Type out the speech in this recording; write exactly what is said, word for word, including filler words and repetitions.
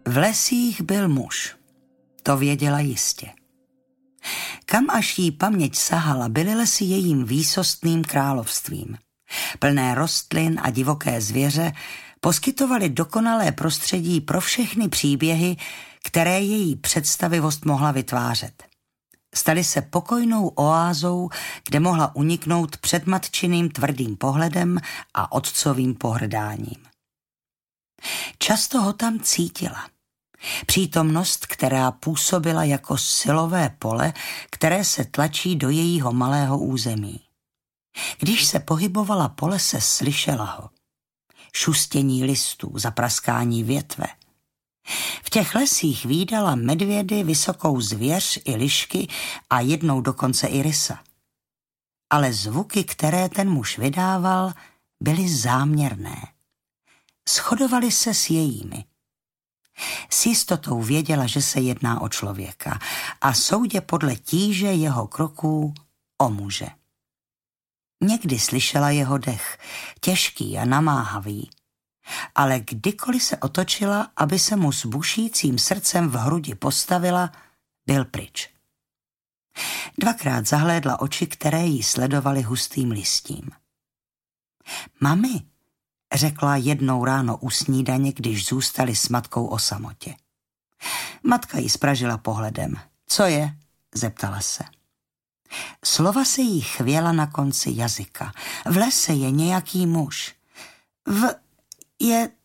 V lesích byl muž, to věděla jistě. Kam až jí paměť sahala, byly lesy jejím výsostným královstvím. Plné rostlin a divoké zvěře poskytovaly dokonalé prostředí pro všechny příběhy, které její představivost mohla vytvářet. Staly se pokojnou oázou, kde mohla uniknout před matčiným tvrdým pohledem a otcovým pohrdáním. Často ho tam cítila. Přítomnost, která působila jako silové pole, které se tlačí do jejího malého území. Když se pohybovala po lese, slyšela ho. Šustění listů, zapraskání větve. V těch lesích vídala medvědy, vysokou zvěř i lišky a jednou dokonce i rysa. Ale zvuky, které ten muž vydával, byly záměrné. Shodovaly se s jejími. S jistotou věděla, že se jedná o člověka a soudě podle tíže jeho kroků o muže. Někdy slyšela jeho dech, těžký a namáhavý, ale kdykoliv se otočila, aby se mu s bušícím srdcem v hrudi postavila, byl pryč. Dvakrát zahlédla oči, které jí sledovaly hustým listím. Mami, řekla jednou ráno u snídaně, když zůstali s matkou o samotě. Matka jí spražila pohledem. Co je? Zeptala se. Slova se jí chvěla na konci jazyka. V lese je nějaký muž. V... je